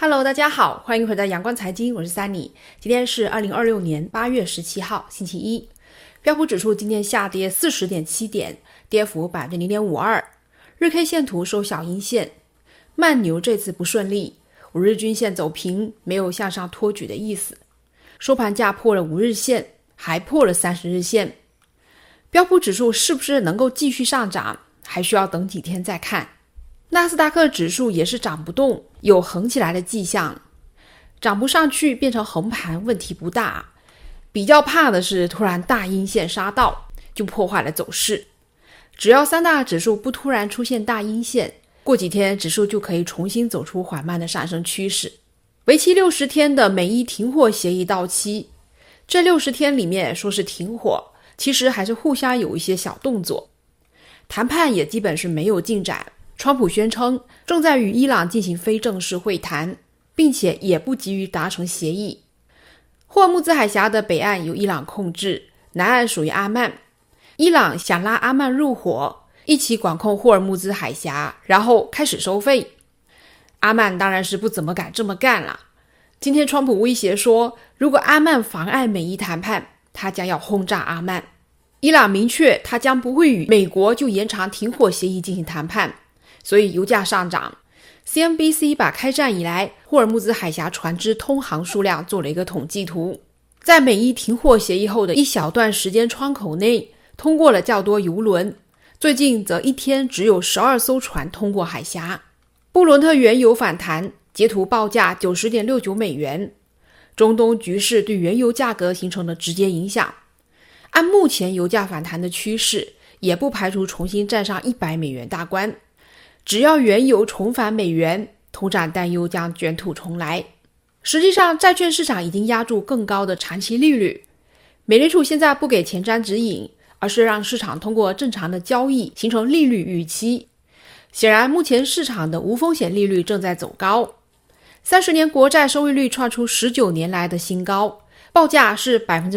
Hello， 大家好，欢迎回到阳光财经，我是 Sunny。今天是2026年8月17号，星期一。标普指数今天下跌 40.7 点，跌幅 0.52%。日 K 线图收小阴线，慢牛这次不顺利，5日均线走平，没有向上托举的意思。收盘价破了5日线，还破了30日线。标普指数是不是能够继续上涨，还需要等几天再看。纳斯达克指数也是涨不动，有横起来的迹象，涨不上去变成横盘问题不大，比较怕的是突然大阴线杀到，就破坏了走势。只要三大指数不突然出现大阴线，过几天指数就可以重新走出缓慢的上升趋势。为期60天的美伊停火协议到期，这60天里面说是停火，其实还是互相有一些小动作，谈判也基本是没有进展。川普宣称正在与伊朗进行非正式会谈，并且也不急于达成协议。霍尔木兹海峡的北岸由伊朗控制，南岸属于阿曼。伊朗想拉阿曼入伙，一起管控霍尔木兹海峡，然后开始收费。阿曼当然是不怎么敢这么干了。今天川普威胁说，如果阿曼妨碍美伊谈判，他将要轰炸阿曼。伊朗明确他将不会与美国就延长停火协议进行谈判，所以油价上涨。CNBC 把开战以来霍尔木兹海峡船只通航数量做了一个统计图，在美伊停火协议后的一小段时间窗口内，通过了较多油轮，最近则一天只有12艘船通过海峡。布伦特原油反弹，截图报价 90.69 美元。中东局势对原油价格形成了直接影响，按目前油价反弹的趋势，也不排除重新站上100美元大关。只要原油重返美元，通胀担忧将卷土重来。实际上，债券市场已经压住更高的长期利率。美联储现在不给前瞻指引，而是让市场通过正常的交易形成利率预期。显然，目前市场的无风险利率正在走高。30年国债收益率创出19年来的新高，报价是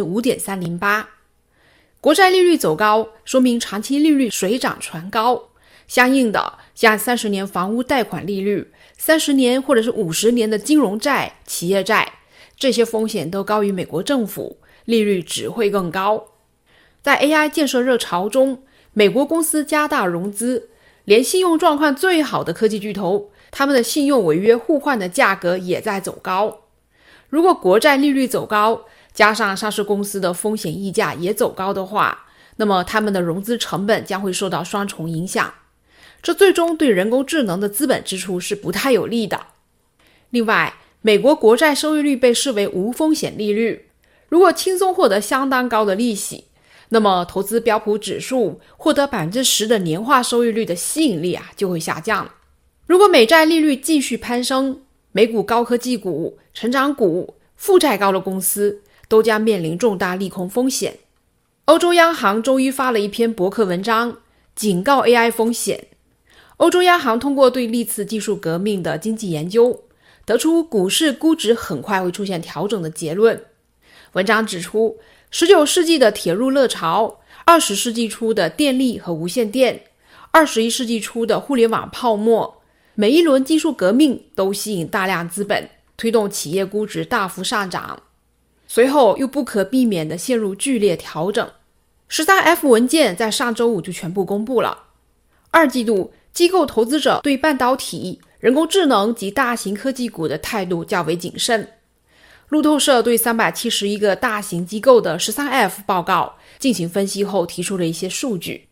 5.308%。国债利率走高，说明长期利率水涨船高。相应的，像30年房屋贷款利率、30年或者是50年的金融债、企业债，这些风险都高于美国政府，利率只会更高。在 AI 建设热潮中，美国公司加大融资，连信用状况最好的科技巨头，他们的信用违约互换的价格也在走高。如果国债利率走高，加上上市公司的风险溢价也走高的话，那么他们的融资成本将会受到双重影响。这最终对人工智能的资本支出是不太有利的。另外，美国国债收益率被视为无风险利率，如果轻松获得相当高的利息，那么投资标普指数获得 10% 的年化收益率的吸引力就会下降了。如果美债利率继续攀升，美股高科技股、成长股、负债高的公司都将面临重大利空风险。欧洲央行周一发了一篇博客文章，警告 AI 风险。欧洲央行通过对历次技术革命的经济研究，得出股市估值很快会出现调整的结论。文章指出，19世纪的铁路热潮、20世纪初的电力和无线电、21世纪初的互联网泡沫，每一轮技术革命都吸引大量资本，推动企业估值大幅上涨，随后又不可避免地陷入剧烈调整。13F 文件在上周五就全部公布了。2季度机构投资者对半导体、人工智能及大型科技股的态度较为谨慎。路透社对371个大型机构的 13F 报告进行分析后提出了一些数据。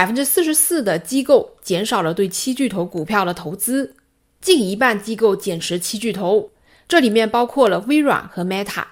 44% 的机构减少了对7巨头股票的投资，近一半机构减持7巨头，这里面包括了微软和 Meta。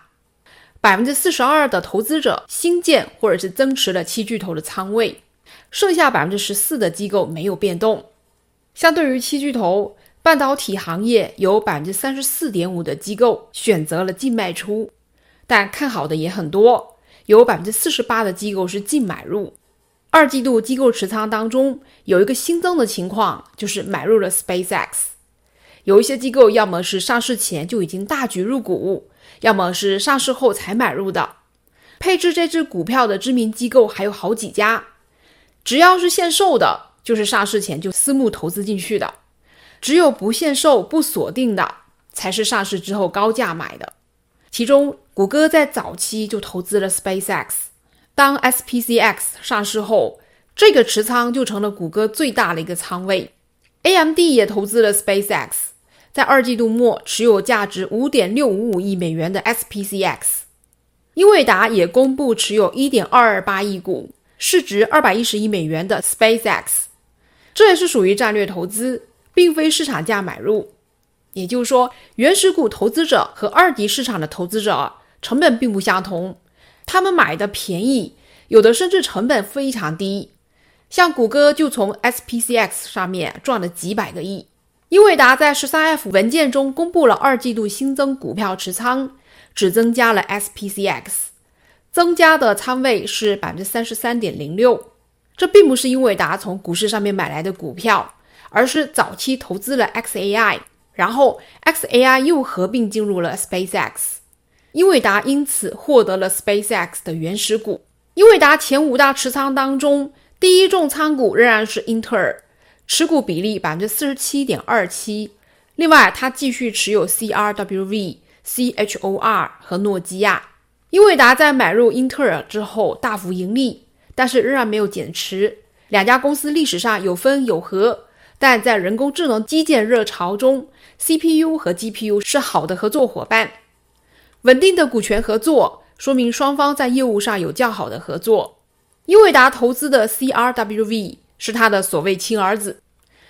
42% 的投资者新建或者是增持了7巨头的仓位，剩下 14% 的机构没有变动。相对于7巨头，半导体行业有 34.5% 的机构选择了净卖出，但看好的也很多，有 48% 的机构是净买入。2季度机构持仓当中有一个新增的情况，就是买入了 SpaceX。 有一些机构要么是上市前就已经大举入股，要么是上市后才买入的。配置这只股票的知名机构还有好几家，只要是限售的，就是上市前就私募投资进去的，只有不限售不锁定的， 才是上市之后高价买的。其中谷歌在早期就投资了 SpaceX， 当 SPCX 上市后，这个持仓就成了谷歌最大的一个仓位。 AMD 也投资了 SpaceX， 在二季度末持有价值 5.655 亿美元的 SPCX。 英伟达也公布持有 1.228 亿股，市值210亿美元的 SpaceX， 这也是属于战略投资，并非市场价买入。也就是说，原始股投资者和二级市场的投资者成本并不相同，他们买的便宜，有的甚至成本非常低。像谷歌就从 SPCX 上面赚了几百个亿。英伟达在 13F 文件中公布了二季度新增股票持仓，只增加了 SPCX， 增加的仓位是 33.06%。 这并不是英伟达从股市上面买来的股票，而是早期投资了 xAI， 然后 xAI 又合并进入了 SpaceX， 英伟达因此获得了 SpaceX 的原始股。英伟达前5大持仓当中，第一重仓股仍然是英特尔，持股比例 47.27%。 另外他继续持有 CRWV、CHOR 和诺基亚。英伟达在买入英特尔之后大幅盈利，但是仍然没有减持。两家公司历史上有分有合，但在人工智能基建热潮中， CPU 和 GPU 是好的合作伙伴。稳定的股权合作说明双方在业务上有较好的合作。英伟达投资的 CRWV 是他的所谓亲儿子，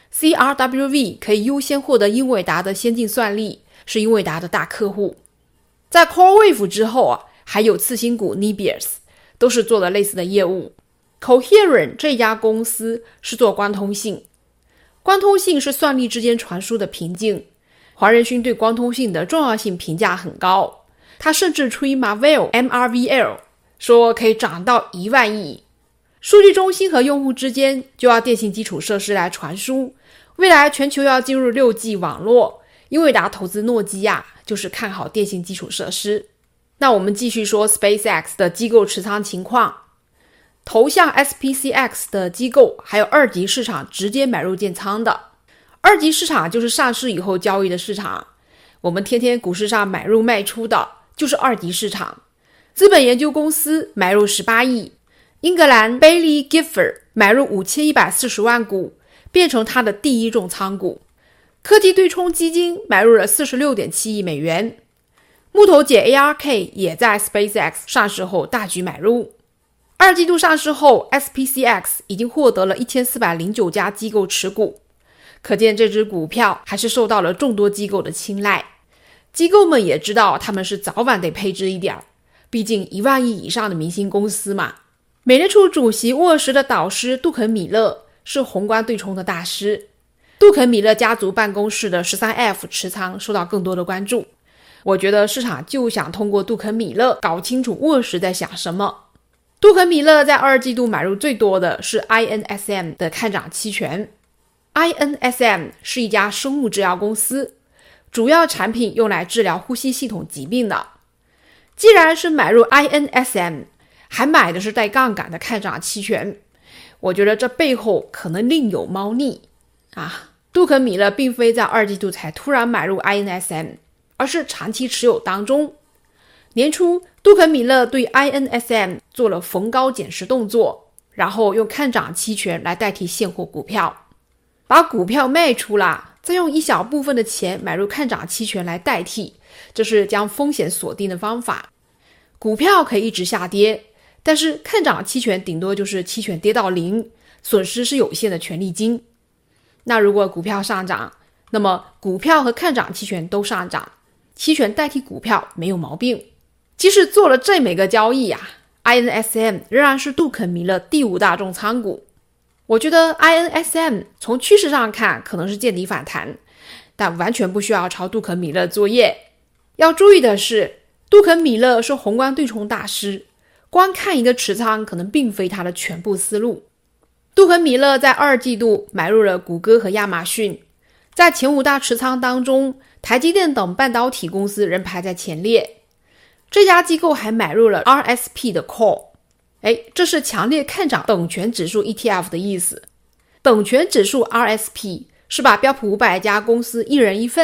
CRWV 可以优先获得英伟达的先进算力，是英伟达的大客户。在 CoreWeave 之后还有次新股 Nebius， 都是做了类似的业务。 Coherent 这家公司是做光通信，光通信是算力之间传输的瓶颈，黄仁勋对光通信的重要性评价很高，他甚至吹 MRVL 说可以涨到1万亿。数据中心和用户之间就要电信基础设施来传输，未来全球要进入 6G 网络，英伟达投资诺基亚就是看好电信基础设施。那我们继续说 SpaceX 的机构持仓情况。投向 SPCX 的机构还有二级市场直接买入建仓的。二级市场就是上市以后交易的市场，我们天天股市上买入卖出的就是二级市场。资本研究公司买入18亿，英格兰 Baillie Gifford 买入5140万股，变成他的第一重仓股。科技对冲基金买入了 46.7 亿美元。木头姐 ARK 也在 SpaceX 上市后大举买入。二季度上市后， SPCX 已经获得了1409家机构持股，可见这只股票还是受到了众多机构的青睐。机构们也知道他们是早晚得配置一点，毕竟1万亿以上的明星公司嘛。美联储主席沃什的导师杜肯米勒是宏观对冲的大师，杜肯米勒家族办公室的 13F 持仓受到更多的关注。我觉得市场就想通过杜肯米勒搞清楚沃什在想什么。杜肯米勒在二季度买入最多的是 INSM 的看涨期权。INSM 是一家生物制药公司，主要产品用来治疗呼吸系统疾病的。既然是买入 INSM， 还买的是带杠杆的看涨期权，我觉得这背后可能另有猫腻啊。杜肯米勒并非在二季度才突然买入 INSM， 而是长期持有当中。年初杜肯米勒对 INSM 做了逢高减持动作，然后用看涨期权来代替现货股票，把股票卖出了，再用一小部分的钱买入看涨期权来代替，这是将风险锁定的方法。股票可以一直下跌，但是看涨期权顶多就是期权跌到0，损失是有限的权利金。那如果股票上涨，那么股票和看涨期权都上涨，期权代替股票没有毛病。即使做了这每个交易INSM 仍然是杜肯米勒第5大重仓股。我觉得 INSM 从趋势上看可能是见底反弹，但完全不需要抄杜肯米勒作业。要注意的是，杜肯米勒是宏观对冲大师，光看一个持仓可能并非他的全部思路。杜肯米勒在二季度买入了谷歌和亚马逊，在前5大持仓当中，台积电等半导体公司仍排在前列。这家机构还买入了 RSP 的 call， 这是强烈看涨等权指数 ETF 的意思。等权指数 RSP 是把标普500家公司一人一份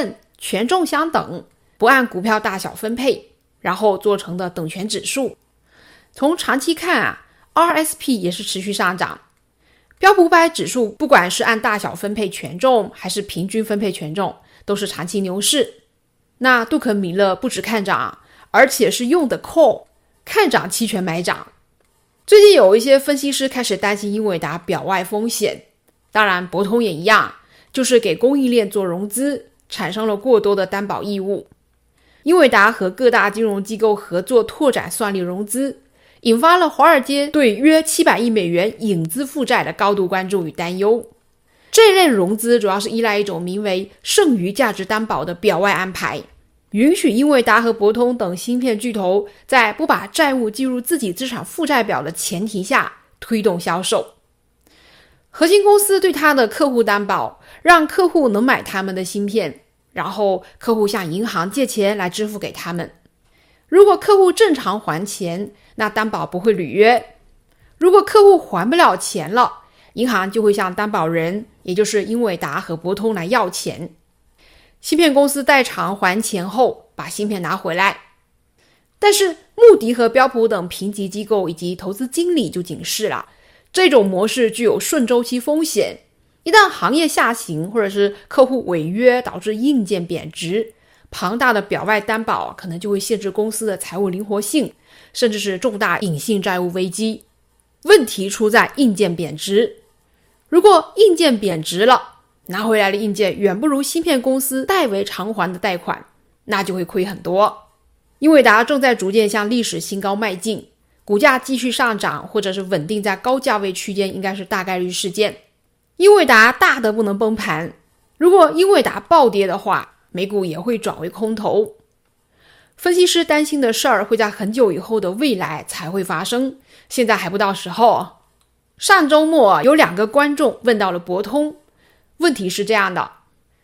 权重相等，不按股票大小分配，然后做成的等权指数。从长期看RSP 也是持续上涨。标普500指数不管是按大小分配权重还是平均分配权重，都是长期牛市。那杜肯米勒不只看涨，而且是用的 call 看涨期权买涨。最近有一些分析师开始担心英伟达表外风险，当然博通也一样，就是给供应链做融资，产生了过多的担保义务。英伟达和各大金融机构合作拓展算力融资，引发了华尔街对约700亿美元影子负债的高度关注与担忧。这一类融资主要是依赖一种名为剩余价值担保的表外安排，允许英伟达和博通等芯片巨头在不把债务计入自己资产负债表的前提下推动销售。核心公司对他的客户担保，让客户能买他们的芯片，然后客户向银行借钱来支付给他们。如果客户正常还钱，那担保不会履约。如果客户还不了钱了，银行就会向担保人，也就是英伟达和博通来要钱。芯片公司代偿还钱后，把芯片拿回来。但是穆迪和标普等评级机构以及投资经理就警示了，这种模式具有顺周期风险。一旦行业下行，或者是客户违约导致硬件贬值，庞大的表外担保可能就会限制公司的财务灵活性，甚至是重大隐性债务危机。问题出在硬件贬值。如果硬件贬值了，拿回来的硬件远不如芯片公司代为偿还的贷款，那就会亏很多。英伟达正在逐渐向历史新高迈进，股价继续上涨或者是稳定在高价位区间应该是大概率事件。英伟达大的不能崩盘，如果英伟达暴跌的话，美股也会转为空头。分析师担心的事儿会在很久以后的未来才会发生，现在还不到时候。上周末有2个观众问到了博通，问题是这样的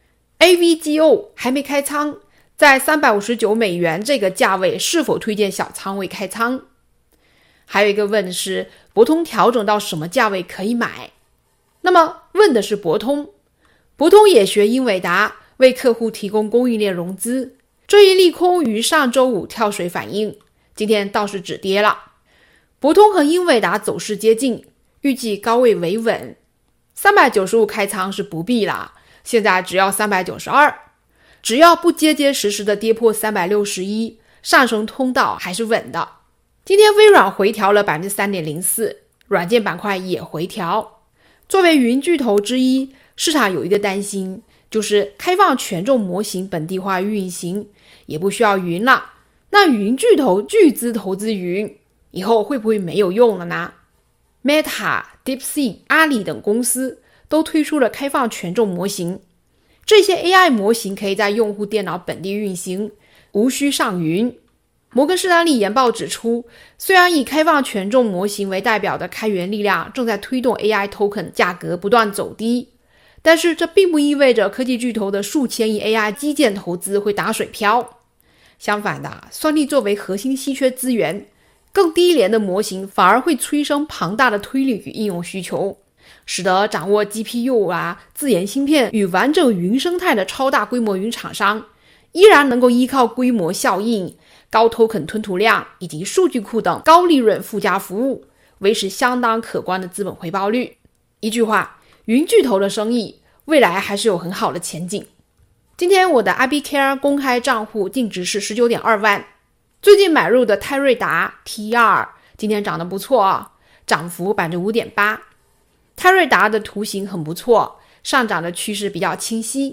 AVGO 还没开仓，在359美元这个价位是否推荐小仓位开仓？还有一个问是博通调整到什么价位可以买？那么问的是博通，博通也学英伟达为客户提供供应链融资，这一利空于上周五跳水反应，今天倒是止跌了。博通和英伟达走势接近，预计高位维稳，395开仓是不必了，现在只要392，只要不结结实实的跌破361，上升通道还是稳的。今天微软回调了 3.04%， 软件板块也回调。作为云巨头之一，市场有一个担心，就是开放权重模型本地化运行，也不需要云了。那云巨头巨资投资云，以后会不会没有用了呢？ Meta、DeepSeek、阿里等公司都推出了开放权重模型，这些 AI 模型可以在用户电脑本地运行，无需上云。摩根士丹利研报指出，虽然以开放权重模型为代表的开源力量正在推动 AI token 价格不断走低，但是这并不意味着科技巨头的数千亿 AI 基建投资会打水漂。相反的，算力作为核心稀缺资源，更低廉的模型反而会催生庞大的推理与应用需求，使得掌握 GPU 自研芯片与完整云生态的超大规模云厂商依然能够依靠规模效应、高 token 吞吐量以及数据库等高利润附加服务，维持相当可观的资本回报率。一句话，云巨头的生意未来还是有很好的前景。今天我的 IBKR 公开账户净值是 19.2 万，最近买入的泰瑞达 T2 今天涨得不错，涨幅 5.8%。 泰瑞达的图形很不错，上涨的趋势比较清晰。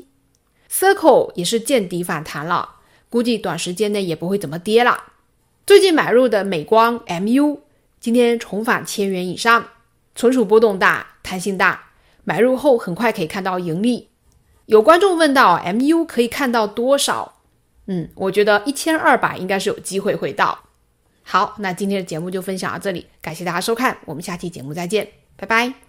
Circle 也是见底反弹了，估计短时间内也不会怎么跌了。最近买入的美光 MU 今天重返1000元以上，存储波动大，弹性大，买入后很快可以看到盈利。有观众问到 MU 可以看到多少？我觉得1200应该是有机会会到。好，那今天的节目就分享到这里，感谢大家收看，我们下期节目再见，拜拜。